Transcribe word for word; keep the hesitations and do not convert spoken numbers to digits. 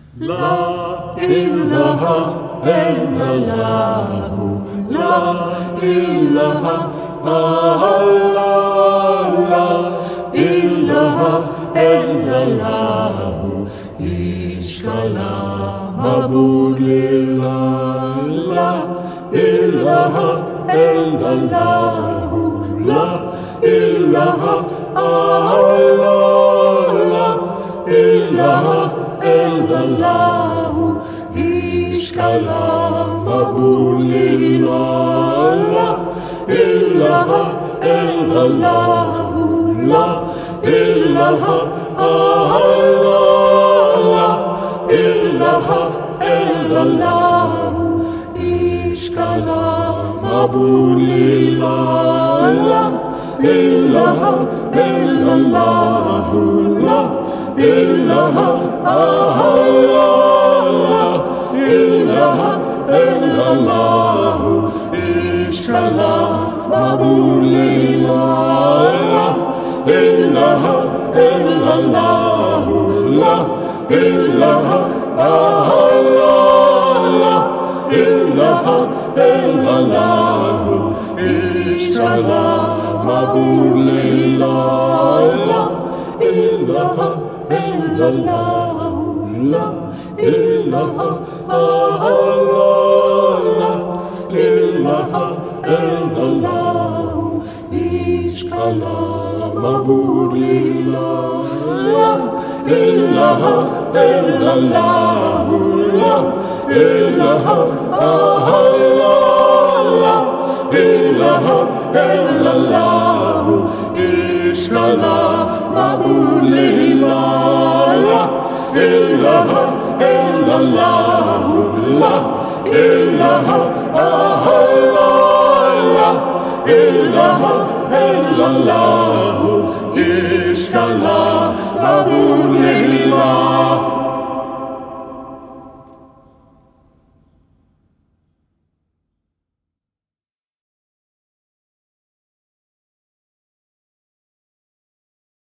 La ilaha illallah, la ilaha Allah, la ilaha illallah, ishkala mabulillah, la ilaha illallah, la ilaha Allah, la ilaha illallah, ishkala mabulillah, la ilaha illallah, la ilaha Allah, la ilaha illallah, ishkala mabulillah, la ilaha illallah, la ilaha Allah, ilaha illallah, ishkala mabulillah, la ilaha illallah, la ilaha Allah, ilaha illallah, ishkala mabulillah, la ilaha illallah, la ilaha Allah, ilaha illallah, ishkala mabulillah, la ilaha illallah, la ilaha Allah, ilaha illallah, ishkala mabulillah, la ilaha illallah, la ilaha Allah, ilaha illallah, ishkala mabulillah.